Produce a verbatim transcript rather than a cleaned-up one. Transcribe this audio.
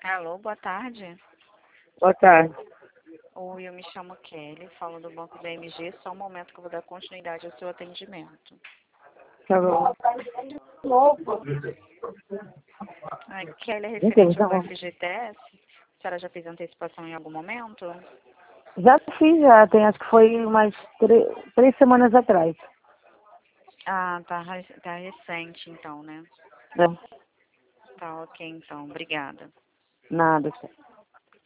Alô, boa tarde. Boa tarde. Oi, eu me chamo Kelly, falo do Banco da M G, só um momento que eu vou dar continuidade ao seu atendimento. Tá bom. Ah, Kelly, é Entendi, referente tá ao bom. F G T S, a senhora já fez antecipação em algum momento? Já fiz, já. Tem, acho que foi umas três, três semanas atrás. Ah, tá, re- tá recente então, né? Né? Tá ok então, obrigada. Nada.